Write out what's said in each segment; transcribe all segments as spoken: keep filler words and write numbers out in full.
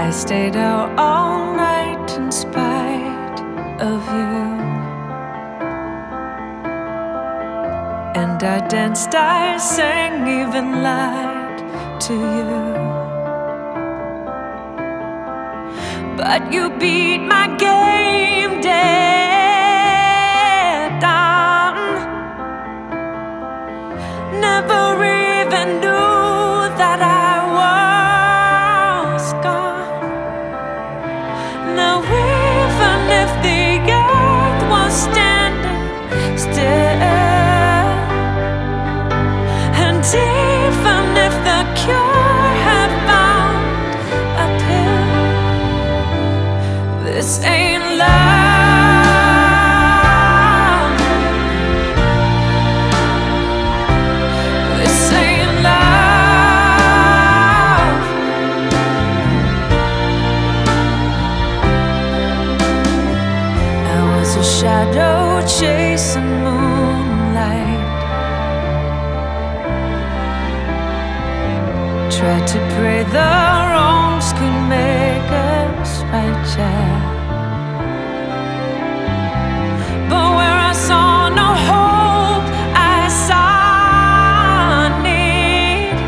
I stayed out all night in spite of you, and I danced, I sang, even lied to you. But you beat my game dead on. Never even knew that I was gone. Now even if the earth was standing still, and even if the cure had found a pill, this ain't love. This ain't love. I was a shadow chasing moonlight, tried to pray the wrongs could make us right, yeah. But where I saw no hope, I saw need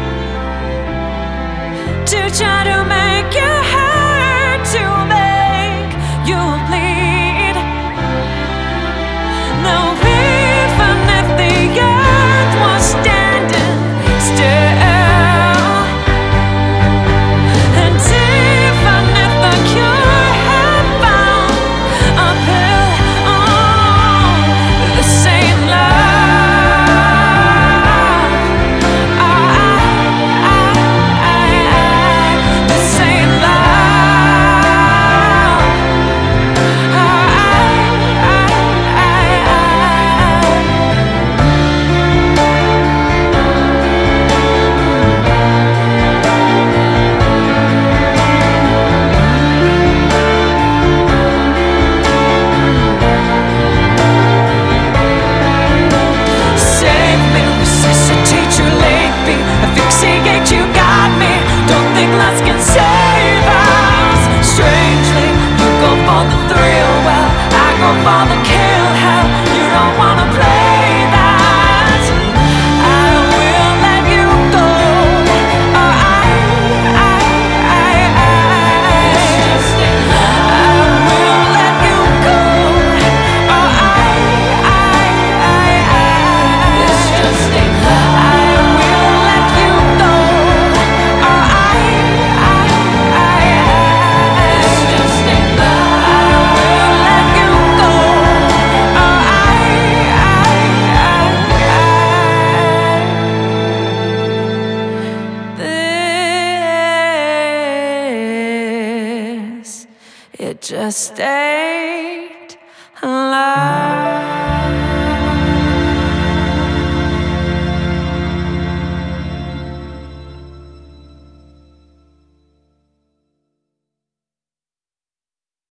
to try to make you hurt, to make you bleed. Now even if the earth was standing still, and even if the cure had found a pill, oh, this ain't love. I, I, I, I, this ain't love. I, I, I, save me, resuscitate you, leave me, asphyxiate you, got me. Don't think less can save us. Strangely, you go for the thrill, well, I go for the kill. Hell, you don't wanna play that. I will let you go. Oh, I, I, I, I, I will let you go. Oh, I, I, I, I, it's just a lie. I will let you go. Oh, I, I, I, I, it's just a lie. I will let you go. Oh, I, I, I, this, it just ain't love.